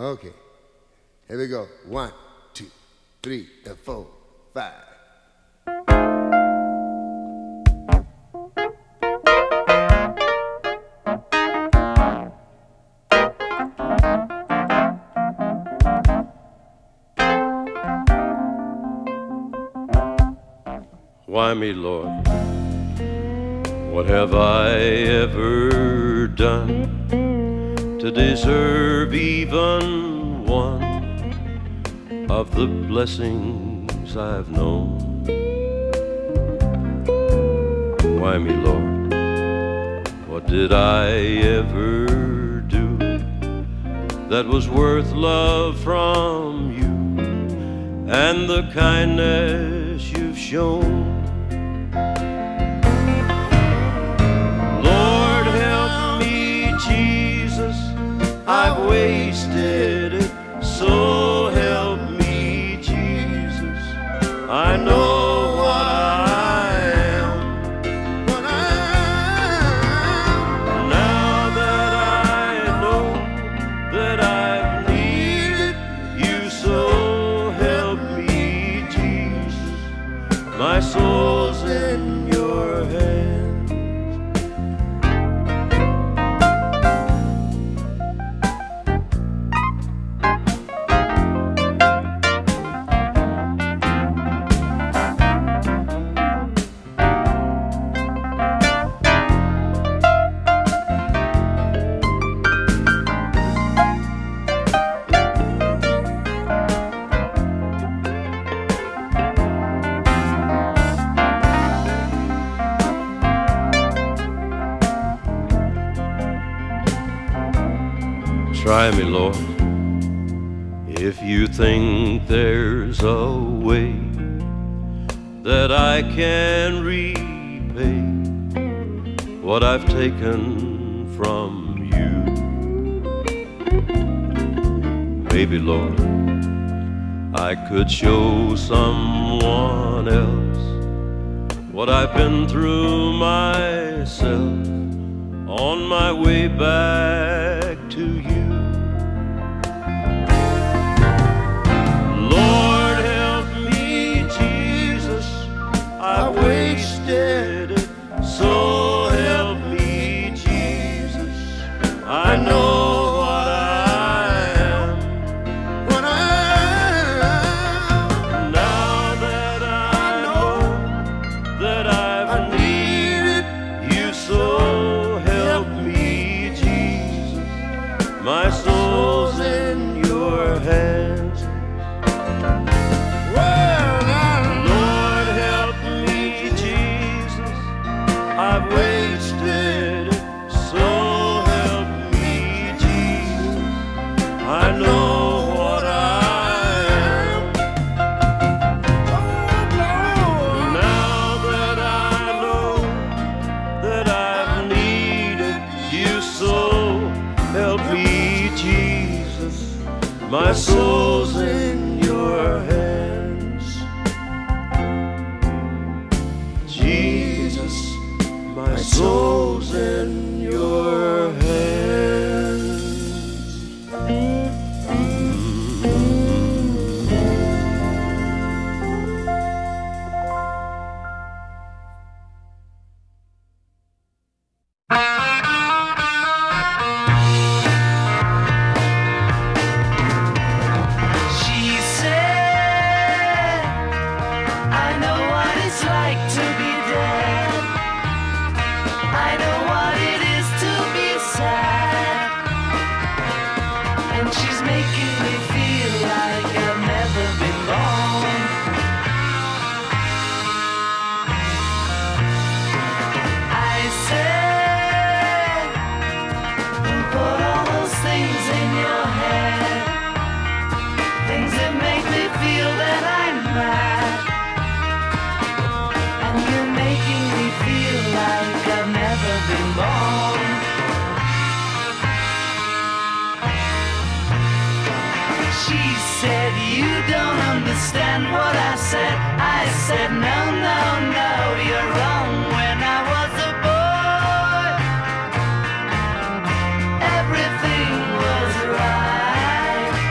Okay. Here we go. 1, 2, 3, and 4, 5. Why me, Lord? What have I ever done to deserve even one of the blessings I've known? Why me, Lord? What did I ever do that was worth love from you and the kindness you've shown? Lord, help me, Jesus, I've wasted it, so help me, Jesus. I know what I am, now that I know that I've needed you, so help me, Jesus. My soul's in your hands. Try me, Lord, if you think there's a way that I can repay what I've taken from you. Maybe, Lord, I could show someone else what I've been through myself on my way back to you. I wasted it, so help me, Jesus. I know what I am, now that I know that I've needed you, so help me, Jesus. My soul's in your hands. I've wasted it, so help me, Jesus. I know what I am, now that I know that I've needed you, so help me, Jesus. My soul's in your hands, Jesus. My soul's in your hands. She said, I know what it's like to be dead. I know what it is to be sad, and she's making me feel like I've never been born. I said, put all those things in your head, things that make me feel that I'm mad, and you're making me feel like I've never been born. She said, you don't understand what I said. I said, no, no, no, you're wrong. When I was a boy, everything was right.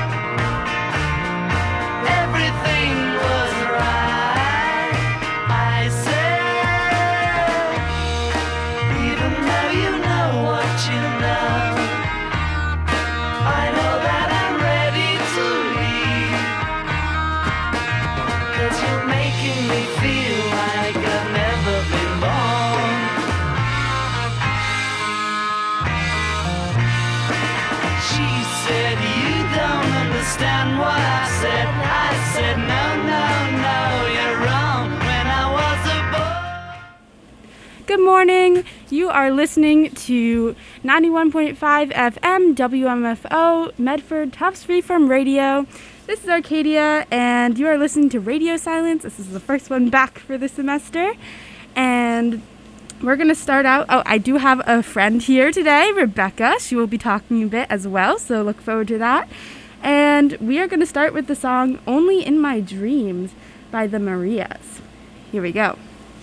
Good morning. You are listening to 91.5 FM WMFO Medford Tufts Freeform Radio. This is Arcadia, and you are listening to Radio Silence. This is the first one back for the semester, and we're going to start out. Oh, I do have a friend here today, Rebecca. She will be talking a bit as well, so look forward to that. And we are going to start with the song Only in My Dreams by the Marias. Here we go.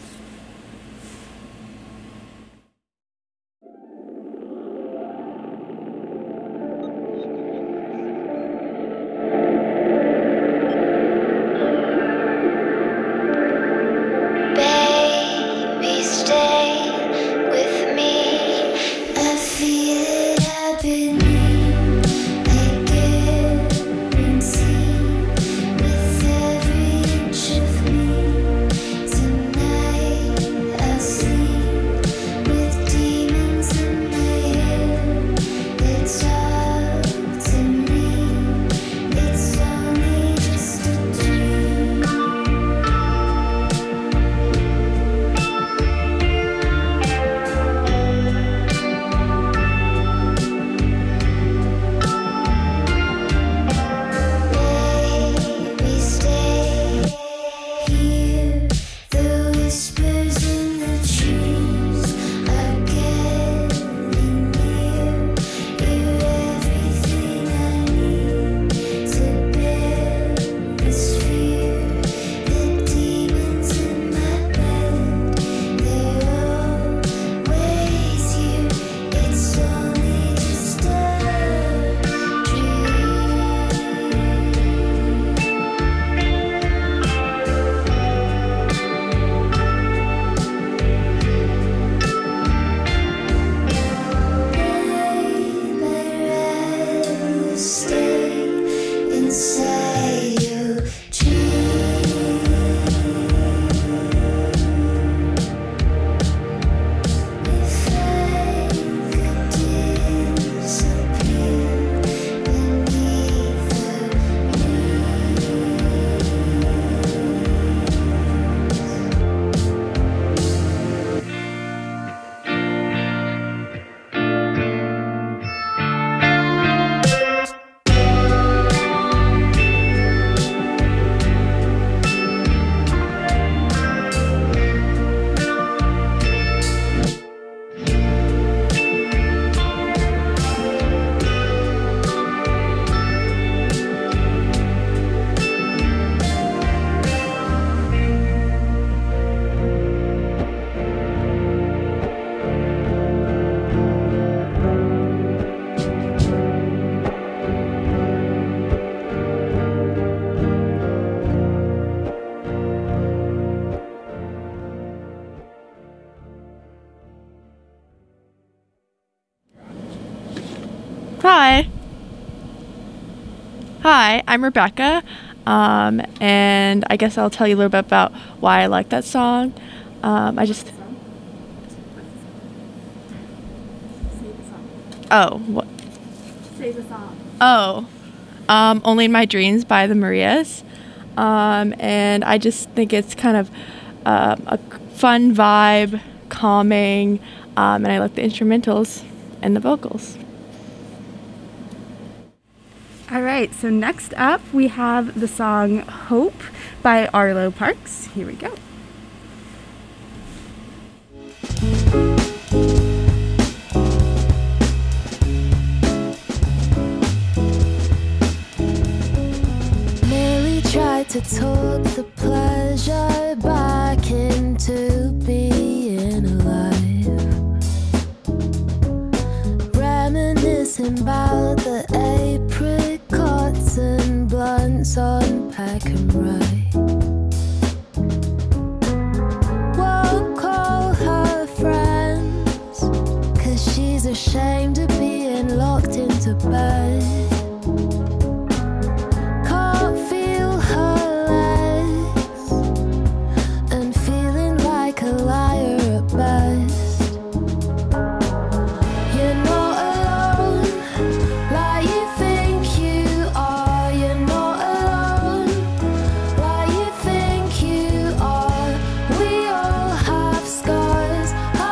Hi, I'm Rebecca, and I guess I'll tell you a little bit about why I like that song. Only in My Dreams by the Marias. And I just think it's kind of a fun vibe, calming, and I like the instrumentals and the vocals. All right, so next up we have the song Hope by Arlo Parks. Here we go. Mary tried to talk the pleasure back into being alive, reminiscing about the apricots and blunts on Pack and Rye. Won't call her friends, 'cause she's ashamed of being locked into bed. Can't feel her legs and feeling like a liar at best. You're not alone like you think you are. You're not alone like you think you are. We all have scars. I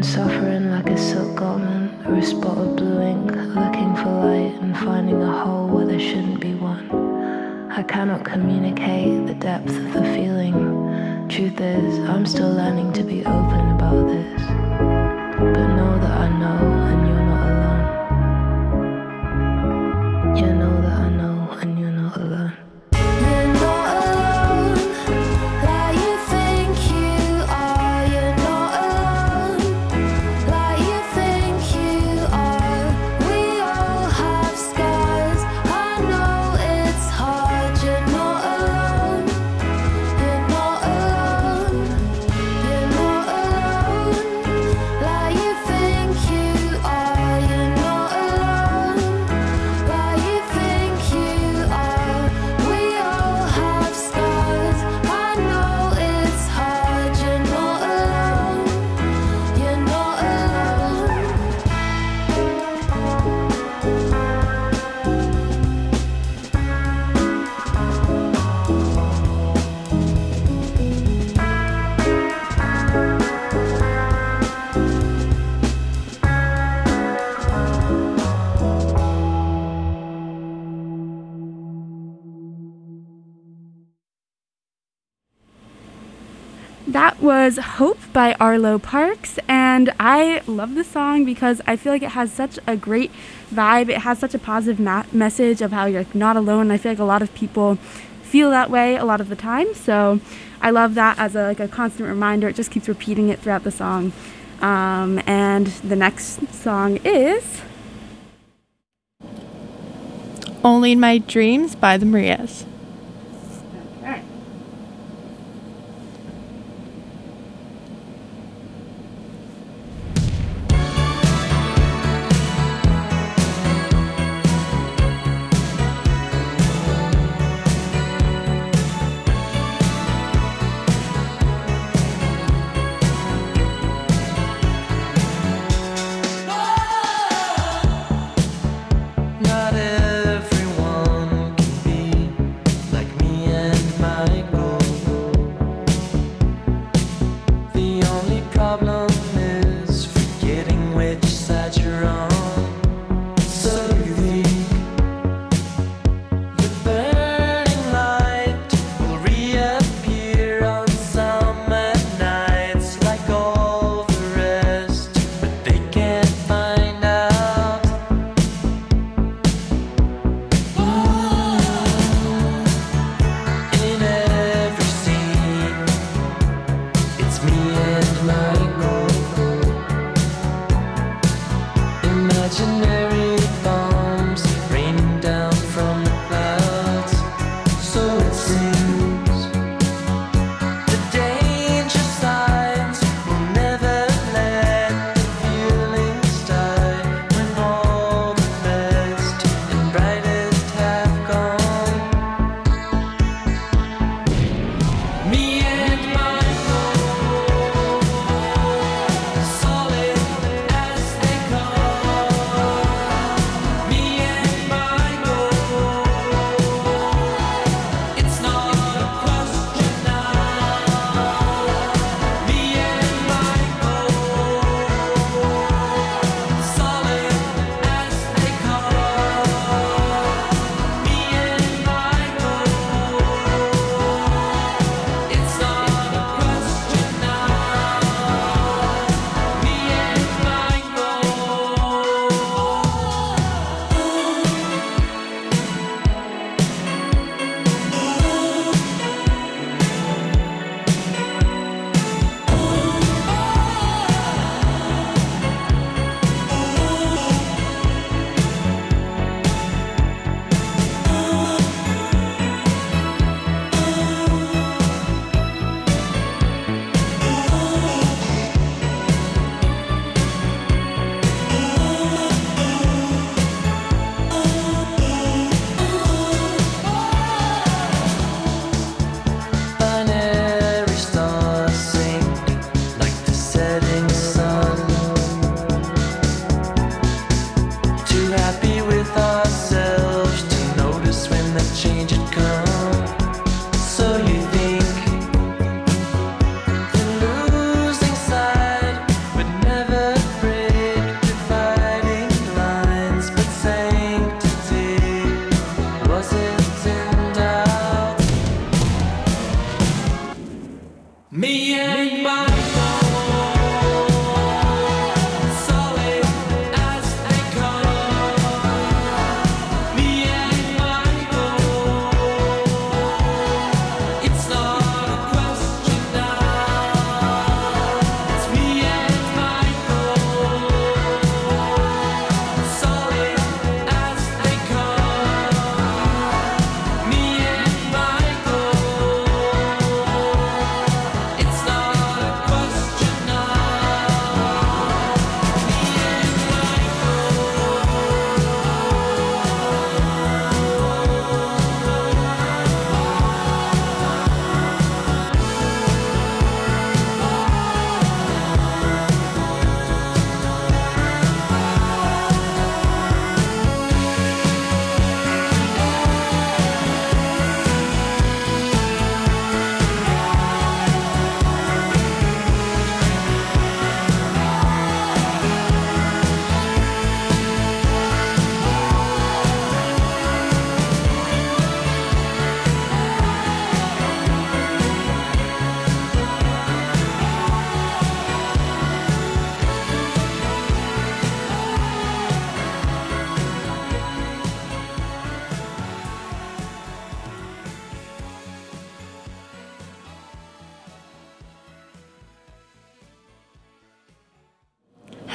suffering like a silk garment or a spot of blue ink, looking for light and finding a hole where there shouldn't be one. I cannot communicate the depth of the feeling. Truth is, I'm still learning to be open about this. But know that I know and you're not alone. You know that I know and you're not alone. You're not alone, like you think you are. You're not alone, like you think you are. We all have scars, I know it's hard. You're not alone, you're not alone. You're not alone, like you think you are. You're not alone, like you think you are. We all have scars, I know it's hard. You're not alone, you're not alone. That was Hope by Arlo Parks, and I love the song because I feel like it has such a great vibe. It has such a positive message of how you're not alone. I feel like a lot of people feel that way a lot of the time, so I love that as a constant reminder. It just keeps repeating it throughout the song. And the next song is Only in My Dreams by the Marias. okay. Not everyone can be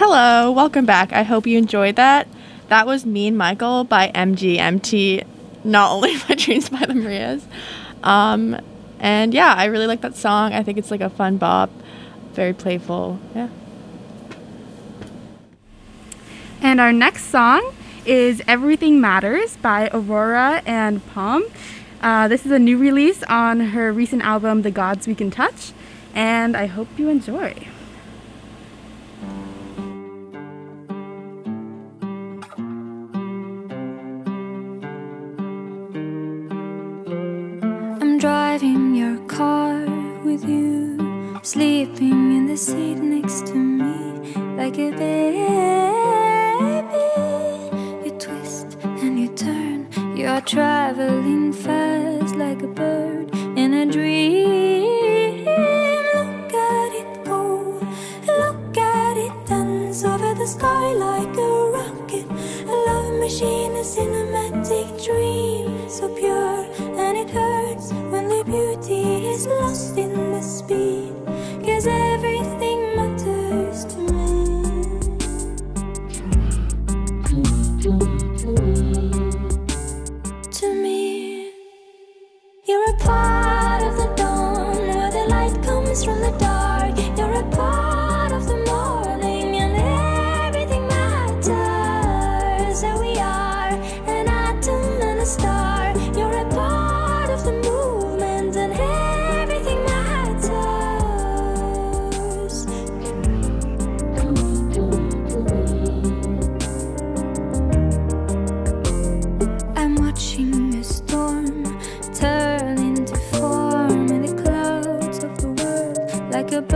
Hello, welcome back. I hope you enjoyed that. That was Me and Michael by MGMT, not only My Dreams by the Marias. And yeah, I really like that song. I think it's like a fun bop, very playful. Yeah. And our next song is Everything Matters by Aurora and Palm. This is a new release on her recent album, The Gods We Can Touch, and I hope you enjoy. I'm driving your car with you, sleeping in the seat next to me like a baby. You twist and you turn, you're traveling fast like a bird in a dream. Look at it go, look at it dance over the sky like a rocket. A love machine, a cinematic dream, so pure and it hurts when the beauty is lost in the speed. 'Cause everything matters to me. To me, you're a part of the dawn where the light comes from the dark. You're a part of the morning and everything matters. So we are an atom and a star. You're a part of the movement and everything matters. I'm watching a storm turn into form in the clouds of the world like a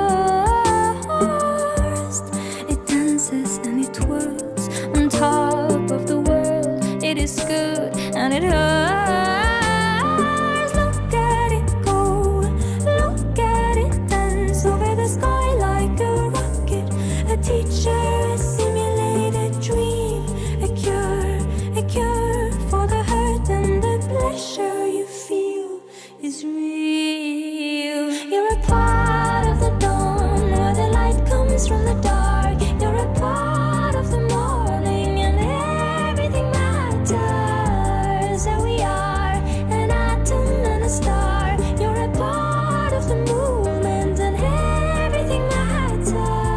burst. It dances and it twirls on top of the world. It is good and it hurts. Look at it go, look at it dance over the sky like a rocket. A teacher, a simulated dream, a cure for the hurt and the pleasure you feel is real. You're a part of the dawn where the light comes from the dark. You're a part of the morning and everything matters. So we are an atom and a star. You're a part of the movement and everything matters.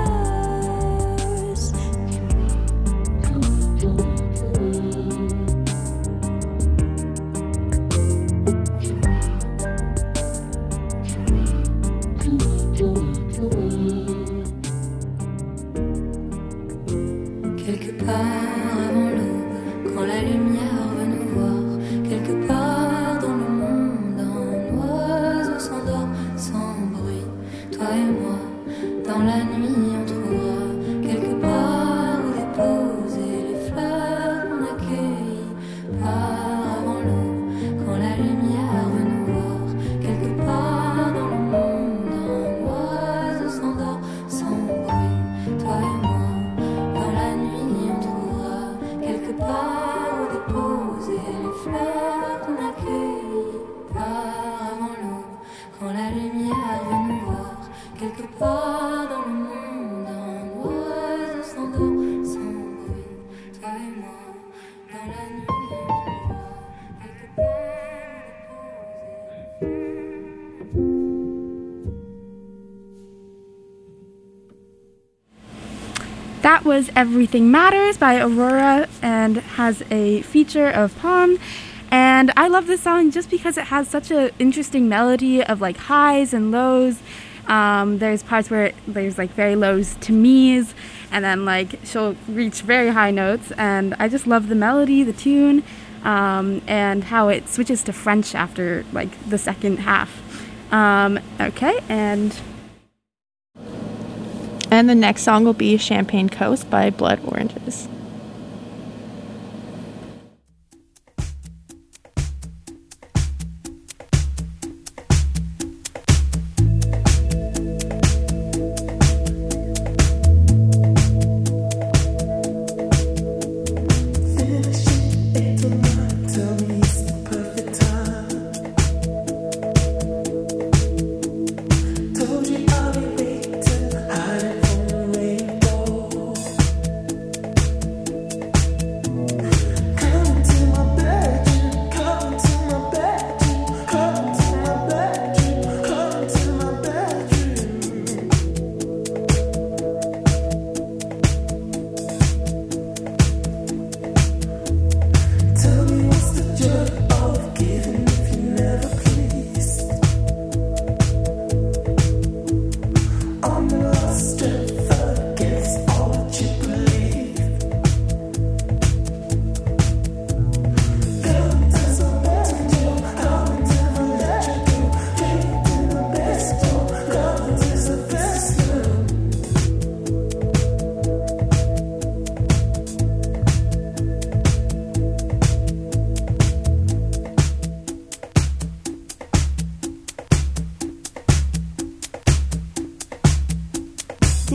Quelque part avant l'aube, quand la lumière veut nous voir, quelque part dans le monde, un oiseau s'endort sans bruit. Toi et moi, dans la nuit, on trouvera quelque part où déposer les fleurs qu'on accueille. Part avant l'aube, quand la lumière veut nous voir, quelque part dans le monde, un oiseau s'endort sans bruit. Toi et moi, dans la nuit, on trouvera quelque part où déposer les fleurs qu'on accueille. Part avant l'aube, quand la lumière veut nous voir, quelque part dans le monde, un oiseau s'endort sans bruit. Toi et moi, dans la nuit, on trouvera quelque part où That was Everything Matters by Aurora and has a feature of Palm. And I love this song just because it has such an interesting melody of like highs and lows. There's parts where there's like very lows to me's, and then like she'll reach very high notes. And I just love the melody, the tune, and how it switches to French after like the second half. Okay, and the next song will be Champagne Coast by Blood Oranges. Told you I'll be waiting, hiding from the rainbow.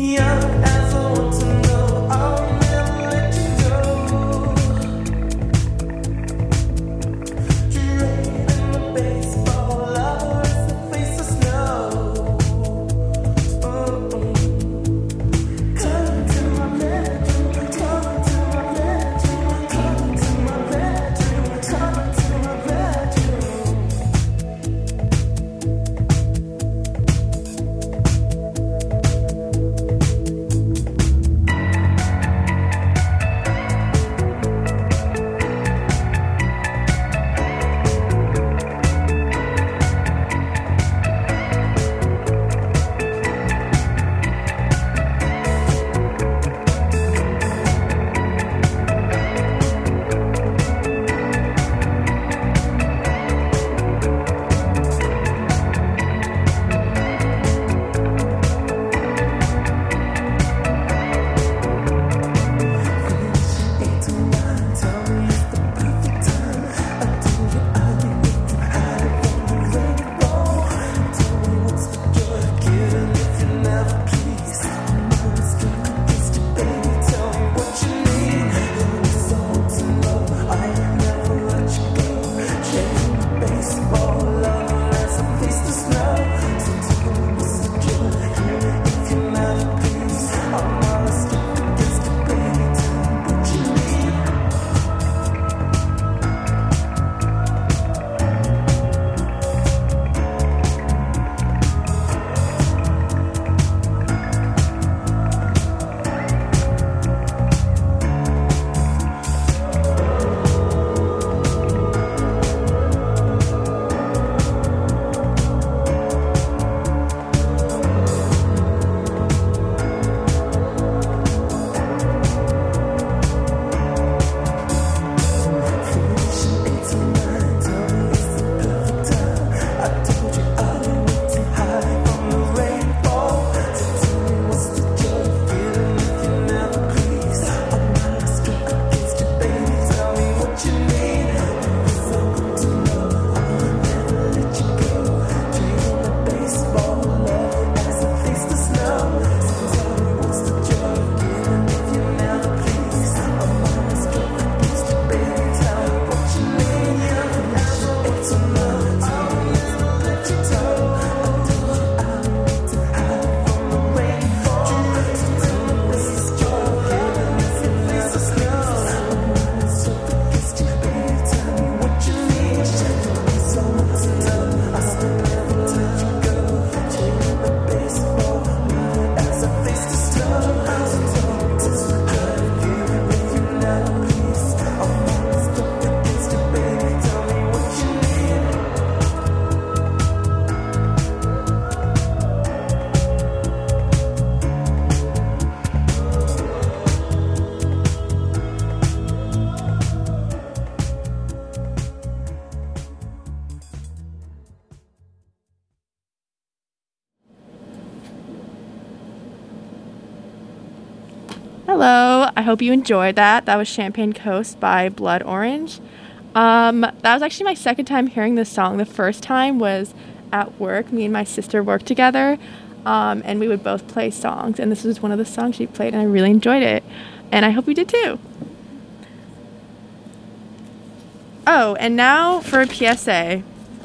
Hello, I hope you enjoyed that. That was Champagne Coast by Blood Orange. That was actually my second time hearing this song. The first time was at work. Me and my sister worked together, and we would both play songs. And this was one of the songs she played, and I really enjoyed it. And I hope you did too. Oh, and now for a PSA.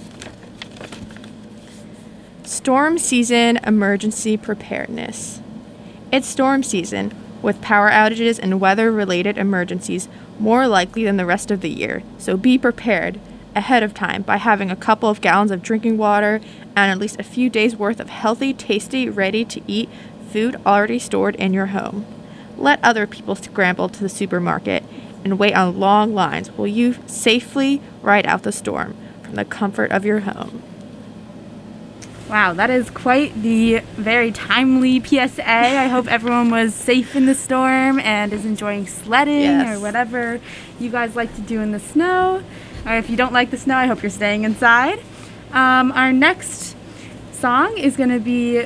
Storm season emergency preparedness. It's storm season, with power outages and weather-related emergencies more likely than the rest of the year, so be prepared ahead of time by having a couple of gallons of drinking water and at least a few days' worth of healthy, tasty, ready-to-eat food already stored in your home. Let other people scramble to the supermarket and wait on long lines while you safely ride out the storm from the comfort of your home. Wow, that is quite the very timely PSA. I hope everyone was safe in the storm and is enjoying sledding or whatever you guys like to do in the snow. Or if you don't like the snow, I hope you're staying inside. Our next song is going to be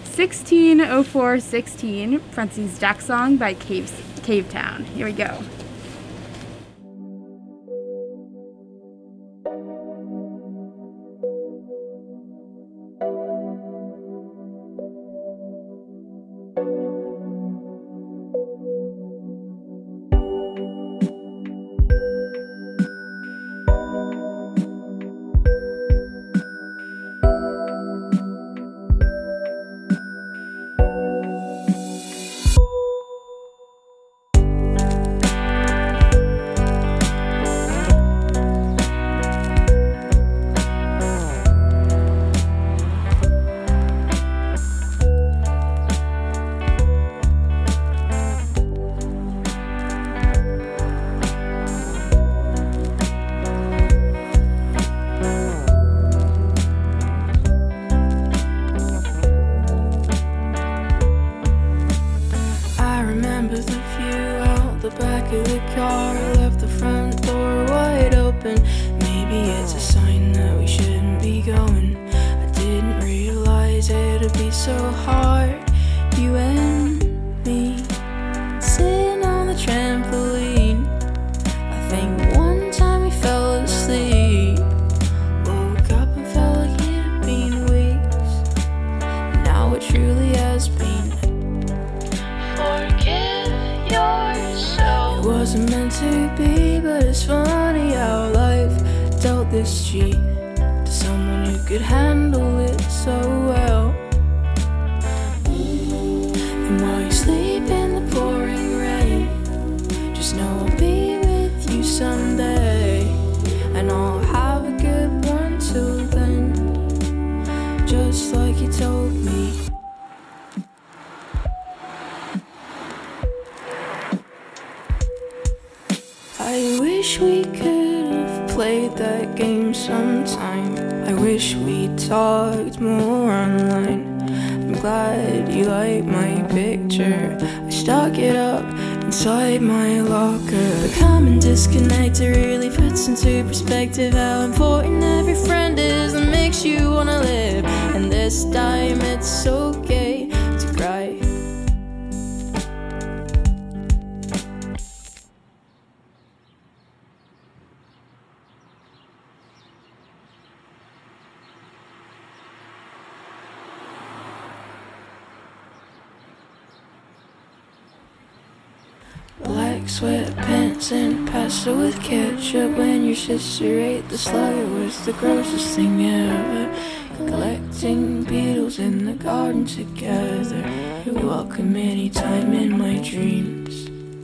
160416, Francis Jack Song by Cave Town. Here we go. it's a sign that we shouldn't be going. I didn't realize it'd be so hard. You and me sitting on the trampoline. I think one time we fell asleep. Woke up and felt like it had been weeks. Now it truly has been. Forgive yourself. It wasn't meant to be, but it's funny how life dealt this cheat to someone who could handle it so well. And while you sleep in the pouring rain, just know I'll be with you someday. And I'll have a good one till then, just like you told me. I wish we could have played that game sometime. I wish we talked more online. I'm glad you like my picture. I stuck it up inside my locker. Becoming disconnected really puts into perspective how important every friend is that makes you wanna live. And this time it's okay to cry. Black sweatpants and pasta with ketchup. When your sister ate the slug, it was the grossest thing ever. Collecting beetles in the garden together. You're welcome anytime in my dreams.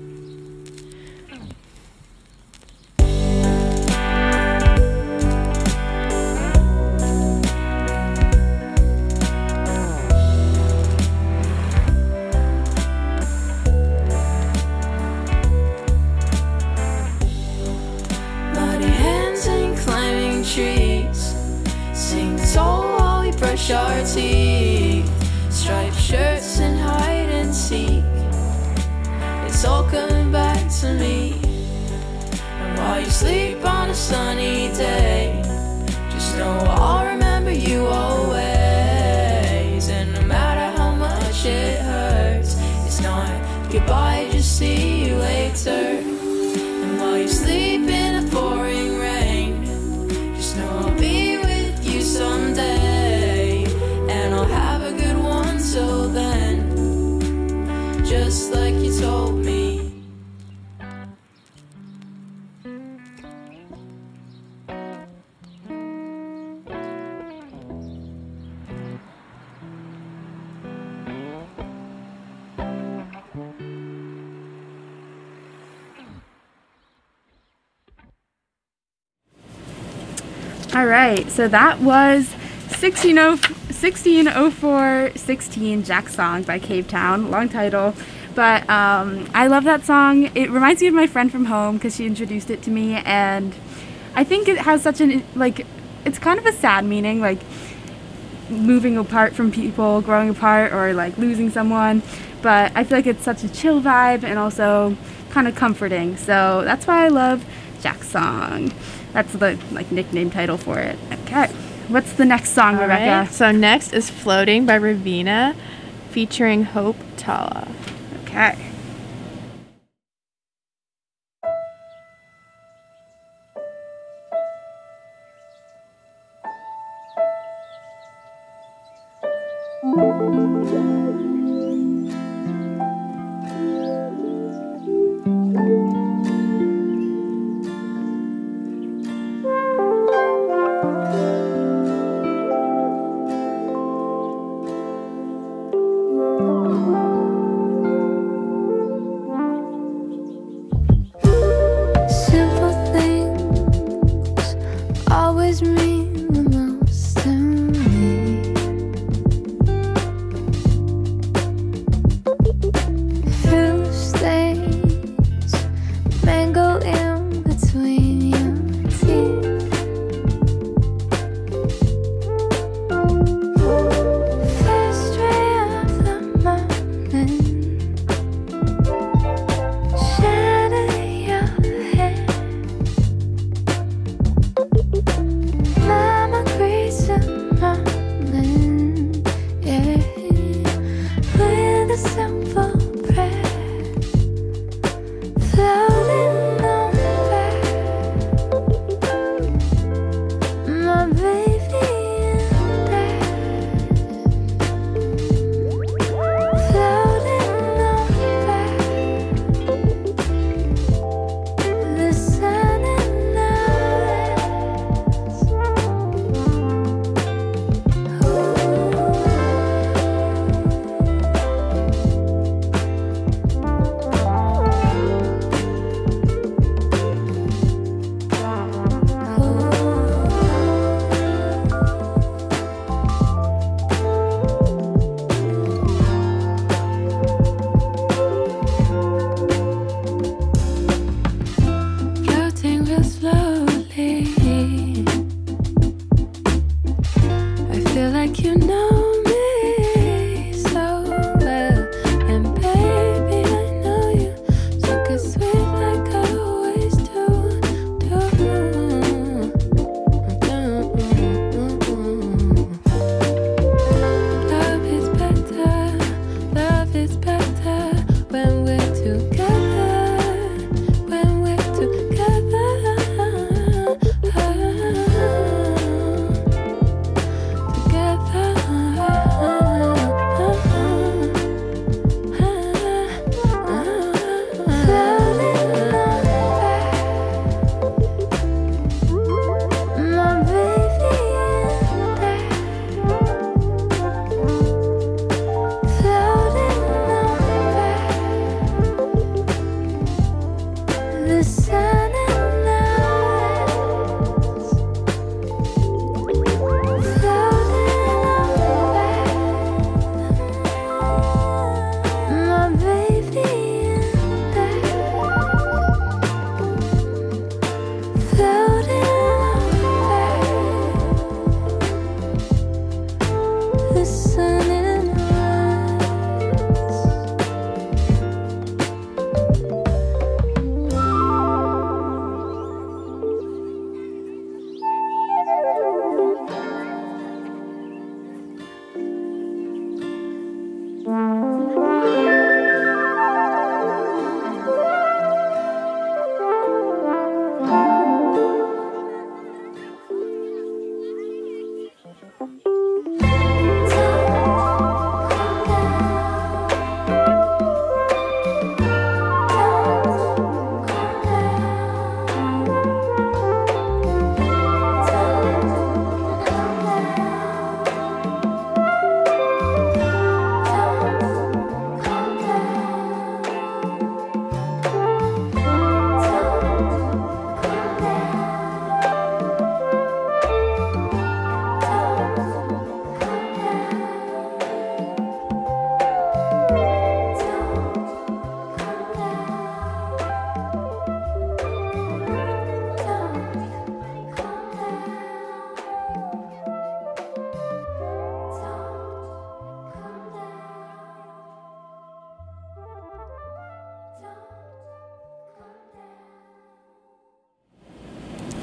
Brush our teeth, striped shirts and hide and seek. It's all coming back to me. And while you sleep on a sunny day, just know I'll remember you always. And no matter how much it hurts, it's not goodbye, just see you later. And while you sleep in the pouring rain, just know I'll be with you someday. Till then, just like you told me. All right, so that was 1604-16 Jack Song by Cave Town. Long title, but I love that song. It reminds me of my friend from home because she introduced it to me, and I think it has such an, like, it's kind of a sad meaning, like moving apart from people, growing apart, or like losing someone, but I feel like it's such a chill vibe and also kind of comforting, so that's why I love Jack Song. That's the like nickname title for it. Okay. What's the next song, Rebecca? Right, so next is Floating by Ravina featuring Hope Tala. Okay.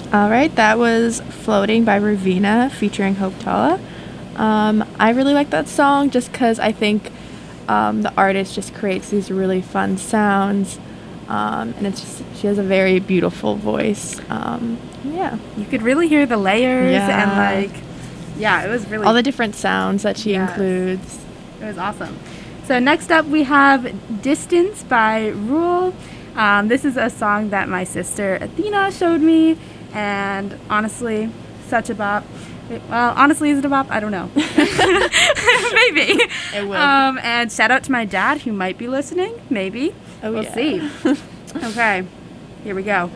All right, that was Floating by Ravina featuring Hope Tala. I really like that song just because I think the artist just creates these really fun sounds, and it's just, she has a very beautiful voice. Yeah. You could really hear the layers Yeah. and it was really All the different sounds that she Yes. includes. It was awesome. So next up we have Distance by Rule. This is a song that my sister Athena showed me, and honestly, such a bop. Well, honestly, is it a bop? I don't know. Maybe. It will. And shout out to my dad who might be listening. Maybe. Oh, we'll yeah. see. Okay, here we go.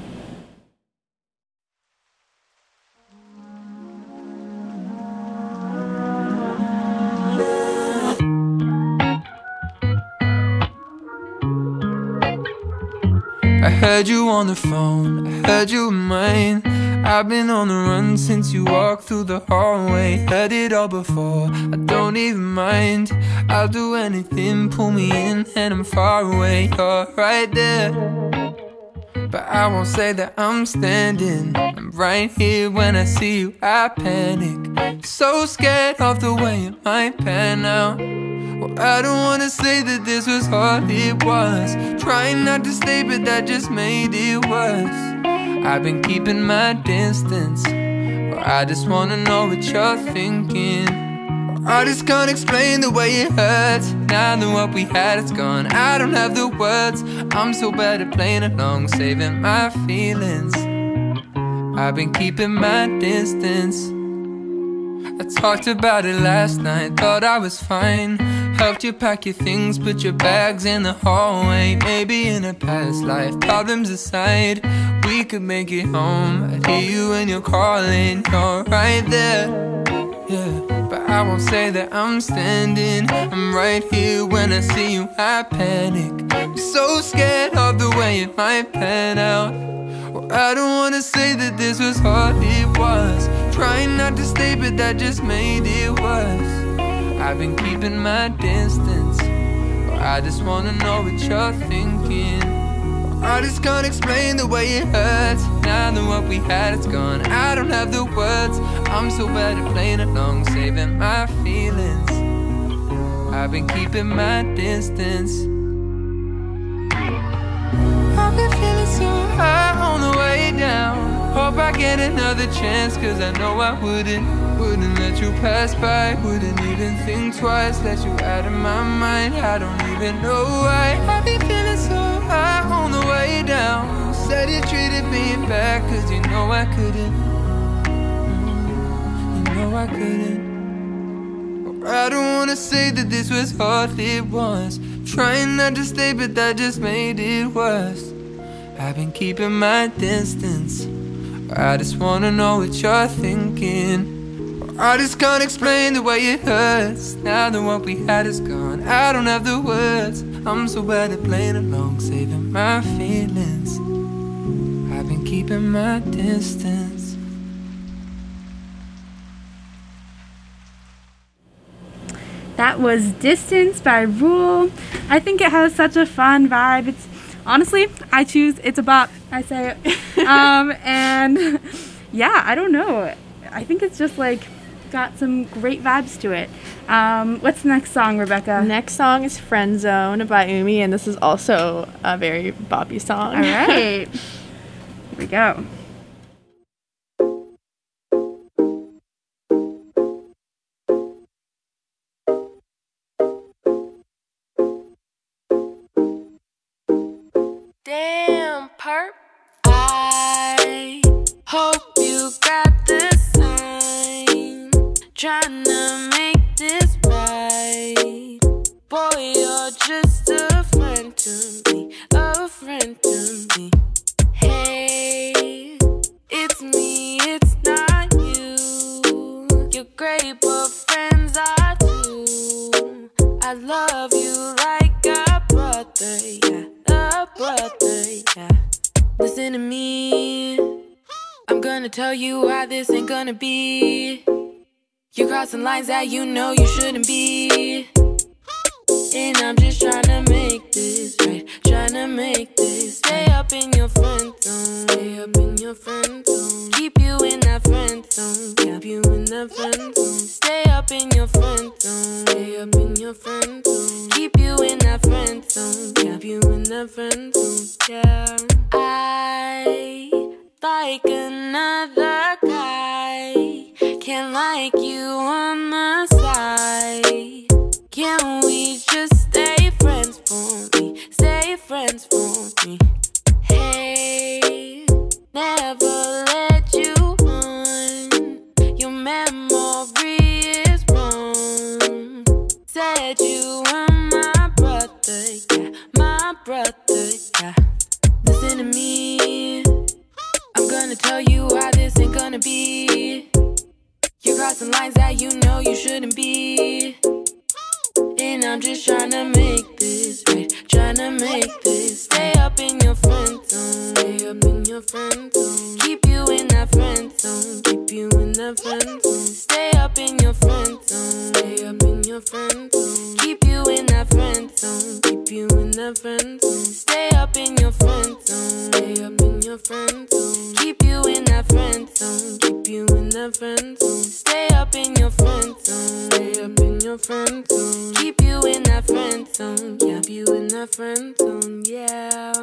I heard you on the phone, I heard you in mine. I've been on the run since you walked through the hallway. Heard it all before, I don't even mind. I'll do anything, pull me in and I'm far away. You're right there, but I won't say that I'm standing. I'm right here when I see you, I panic. So scared of the way it might pan out. Well, I don't wanna say that this was all it was. Trying not to stay, but that just made it worse. I've been keeping my distance. Well, I just wanna know what you're thinking. Well, I just can't explain the way it hurts. Now that what we had is gone, I don't have the words. I'm so bad at playing along, saving my feelings. I've been keeping my distance. I talked about it last night, thought I was fine. Helped you pack your things, put your bags in the hallway. Maybe in a past life, problems aside, we could make it home. I'd hear you when you're calling, you're right there. Yeah, but I won't say that I'm standing. I'm right here when I see you, I panic. I'm so scared of the way it might pan out. Well, I don't wanna say that this was all it was. Trying not to stay, but that just made it worse. I've been keeping my distance. Or I just wanna know what you're thinking. Or I just can't explain the way it hurts. Now that what we had is gone, I don't have the words. I'm so bad at playing along, saving my feelings. I've been keeping my distance. I've been feeling so high on the way down. Hope I get another chance, cause I know I wouldn't let you pass by, wouldn't even think twice, let you out of my mind. I don't even know why. I've been feeling so high on the way down. Said you treated me bad, cause you know I couldn't. You know I couldn't. I don't wanna say that this was all it was. Trying not to stay, but that just made it worse. I've been keeping my distance. I just wanna know what you're thinking. I just can't explain the way it hurts. Now that what we had is gone, I don't have the words. I'm so bad at playing along, saving my feelings. I've been keeping my distance. That was Distance by Rule. I think it has such a fun vibe. It's honestly, I choose It's a Bop. I say it. And yeah, I don't know. I think it's just got some great vibes to it. What's the next song, Rebecca? Next song is Friend Zone by Umi, and this is also a very boppy song. All right. Here we go. Damn, perp. I hope you got the sign. Tryna make this right. Boy, you're just a friend to me. A friend to me. Hey, it's me, it's not you. You're great, but friends are too. I love you like a brother, yeah. A brother, yeah. Listen to me. I'm gonna tell you how this ain't gonna be. You're crossing lines that you know you shouldn't be. And I'm just tryna make this right. Tryna tryna make this. Stay up in your friend zone. Stay up in your friend zone. Keep you in that friend zone. Keep you in that friend zone. Stay up in your friend zone. Stay up in your friend zone. Keep you in that friend zone. Keep you in that friend zone. Yeah. I like another guy. Can't like you on the side. Can we just stay friends for me? Stay friends for me. Hey, never let you on. Your memory is wrong. Said you were my brother, yeah, my brother, yeah. Listen to me, I'm gonna tell you how this ain't gonna be. You're crossing lines that you know you shouldn't be. And I'm just tryna make this right, tryna make this. Stay up in your friend zone. Stay up in your friend zone. Keep you in that friend zone. Keep you in that friend zone. Stay up in your friend zone. Stay up in your friend zone. Keep you in that friend zone. Keep you in that friend zone. Stay up in your friend zone. Stay up in your friend zone. Keep you in that friend zone. Keep you in that friend zone. Stay up in your friend zone. Stay up in your friend zone. Keep you in that friend zone. Keep you in that friend zone. Yeah.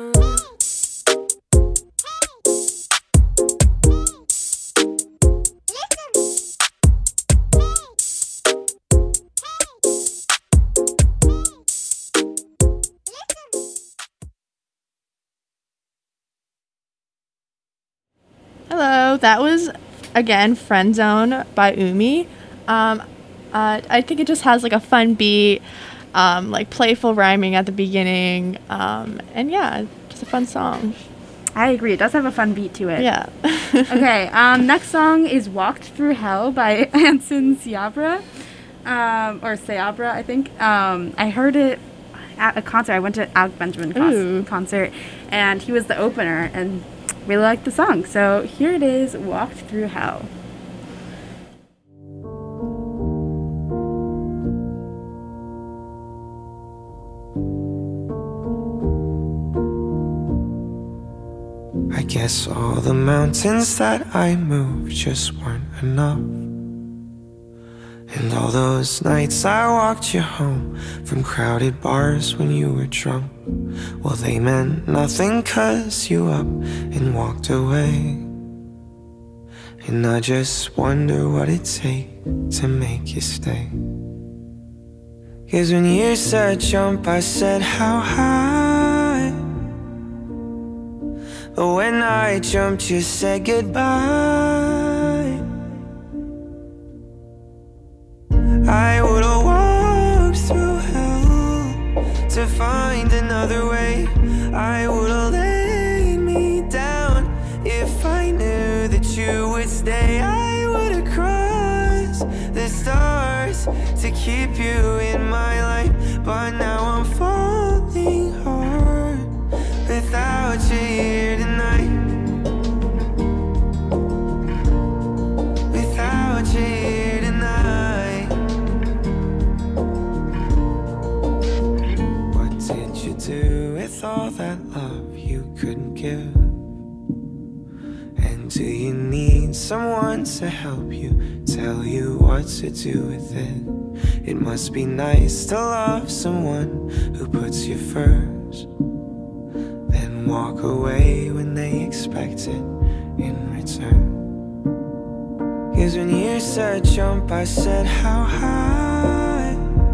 Hello, that was again Friend Zone by Umi. I think it just has like a fun beat, like playful rhyming at the beginning, and yeah, just a fun song. I agree. It does have a fun beat to it. Yeah. Okay, next song is Walked Through Hell by Anson Seabra, or Seabra, I think. I heard it at a concert. I went to Alec Benjamin concert, and he was the opener, and really liked the song. So here it is, Walked Through Hell. I guess all the mountains that I moved just weren't enough. And all those nights I walked you home from crowded bars when you were drunk, well, they meant nothing 'cause you up and walked away. And I just wonder what it'd take to make you stay. 'Cause when you said jump, I said how high. But when I jumped, you said goodbye. I would've walked through hell to find another way. I would've laid me down if I knew that you would stay. I would've crossed the stars to keep you in my life. But now I'm falling hard without you here tonight. Without you here tonight. What did you do with all that love you couldn't give? And do you need someone to help you, tell you what to do with it? It must be nice to love someone who puts you first, then walk away when they expect it in return. 'Cause when you said jump, I said how high.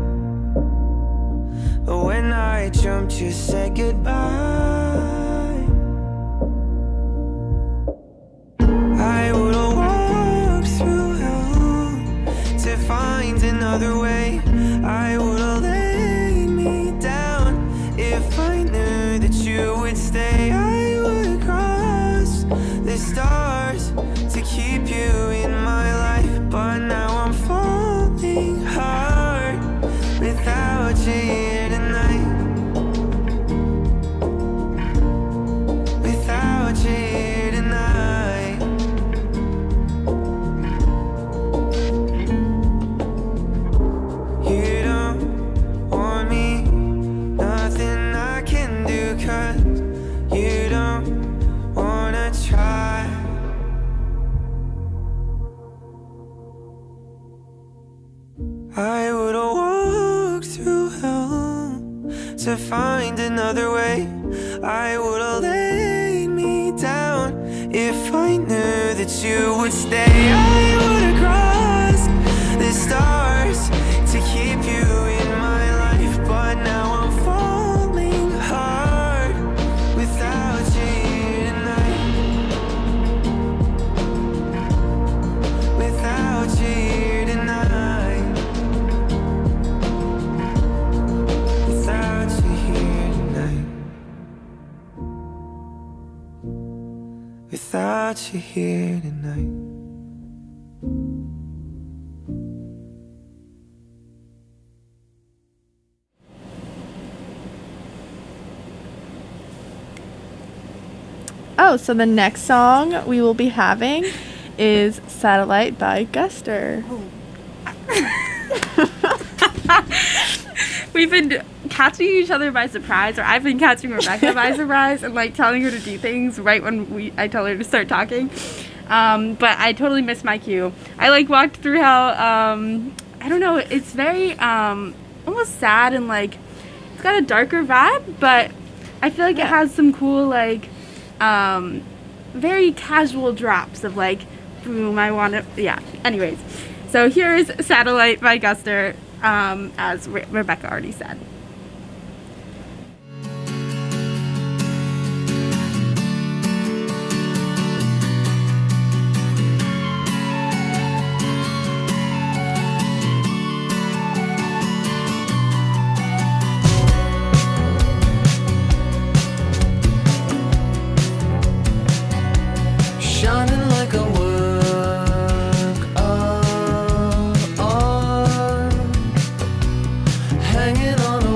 But when I jumped, you said goodbye. I would've walked through hell to find another way. I would've laid me down if I knew that you would stay. I would've crossed the stars to keep you in my life. But now I'm falling hard without you here tonight. I would've walked through hell to find another way. I would've laid me down if I knew that you would stay. I would've crossed the stars to keep you in my life, but now I'm falling hard without you here tonight. Without you here tonight. Without you here tonight. Without you here tonight. Oh, so the next song we will be having is Satellite by Guster. We've been catching each other by surprise, or I've been catching Rebecca by surprise and like telling her to do things right when I tell her to start talking. But I totally missed my cue. I like walked through how I don't know, it's very almost sad and like it's got a darker vibe, but I feel like it has some cool like very casual drops of like boom, I want to, yeah. Anyways, so here is Satellite by Guster, as Rebecca already said. Shining like a work of art, hanging on a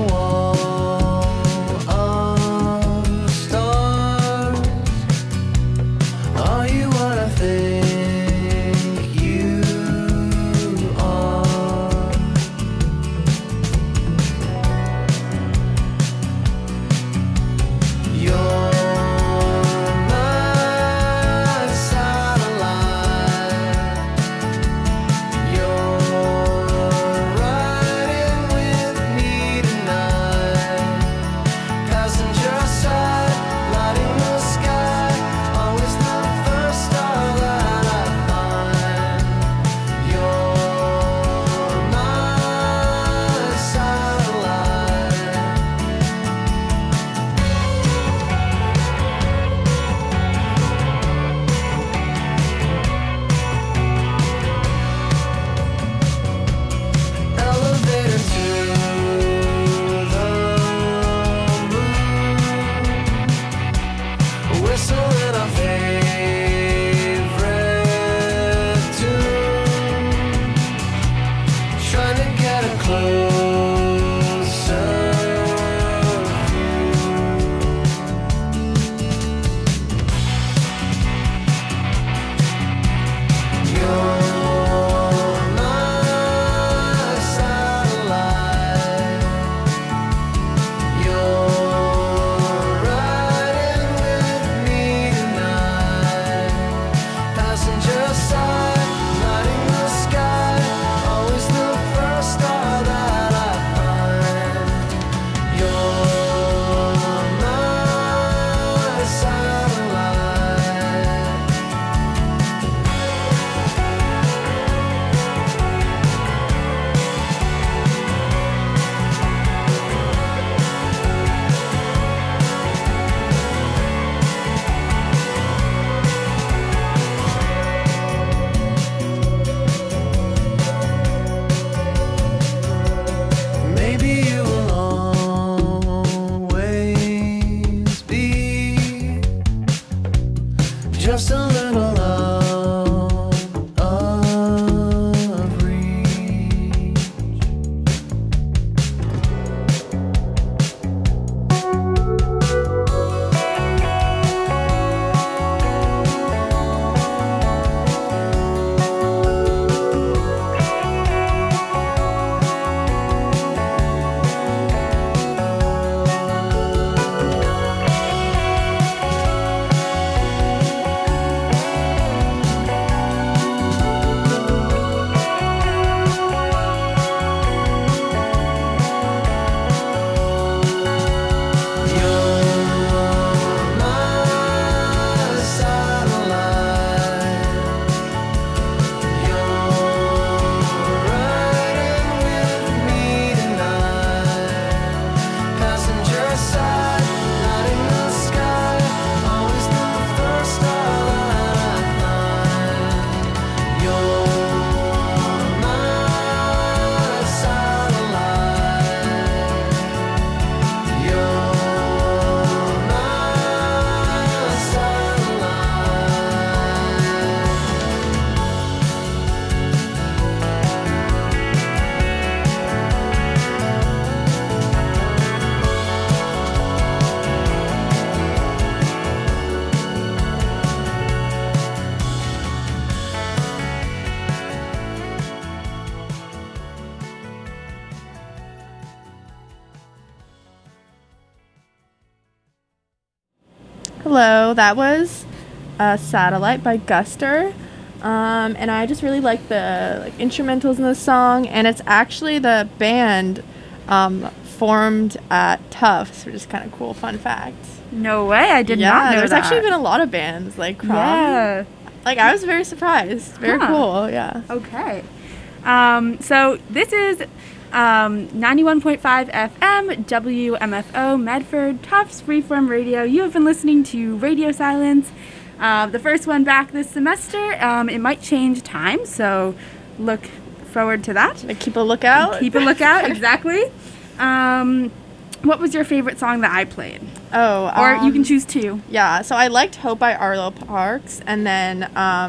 Hello, that was Satellite by Guster. And I just really like the instrumentals in the song, and it's actually the band formed at Tufts, which is kind of cool. Fun fact. No way, I did not know there's that. actually been a lot of bands like Crom. Yeah. Like, I was very surprised. Very cool, yeah. Okay. So this is 91.5 FM, WMFO, Medford, Tufts Freeform Radio. You have been listening to Radio Silence. The first one back this semester. It might change time, so look forward to that. Keep a lookout. Keep a lookout, exactly. What was your favorite song that I played? Oh, or you can choose two. Yeah, so I liked Hope by Arlo Parks, and then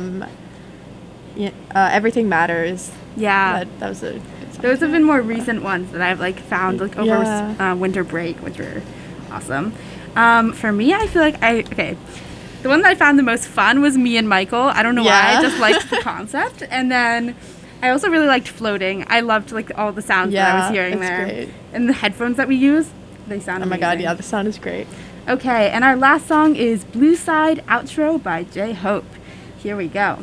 Everything Matters. Yeah. That was a good song. Those have been more recent ones that I've found over winter break, which were awesome. For me, I feel like the one that I found the most fun was Me and Michael. I don't know why, I just liked the concept. And then I also really liked Floating. I loved all the sounds that I was hearing there. Great. And the headphones that we use, they sound amazing. Oh my god, yeah, the sound is great. Okay, and our last song is Blue Side Outro by J-Hope. Here we go.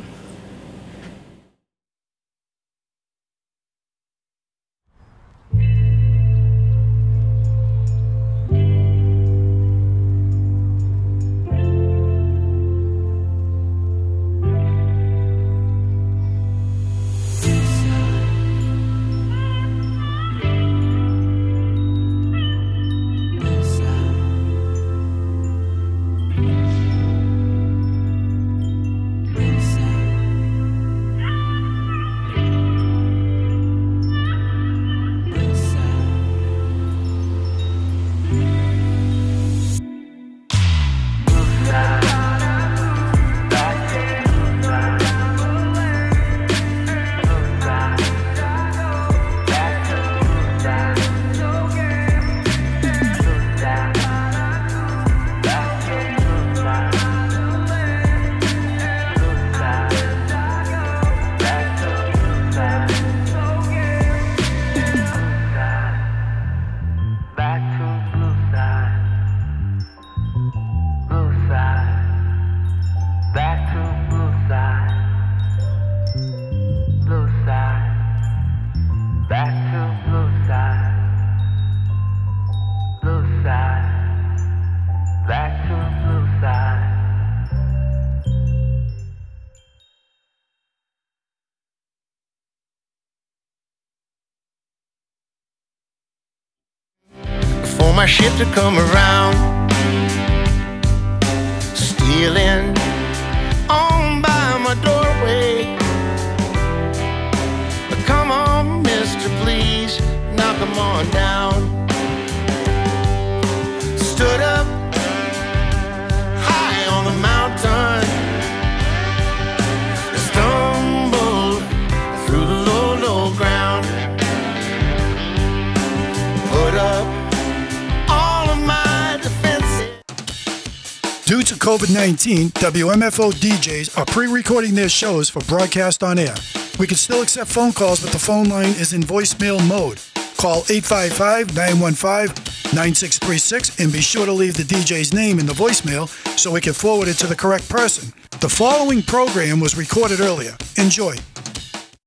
For my ship to come around, stealing on by my doorway. Come on, mister, please, knock 'em on down. Stood up high on the mountain, stumbled through the low, low ground. Put up all of my defenses. Due to COVID-19, WMFO DJs are pre-recording their shows for broadcast on air. We can still accept phone calls, but the phone line is in voicemail mode. Call 855-915-9636 and be sure to leave the DJ's name in the voicemail so we can forward it to the correct person. The following program was recorded earlier. Enjoy.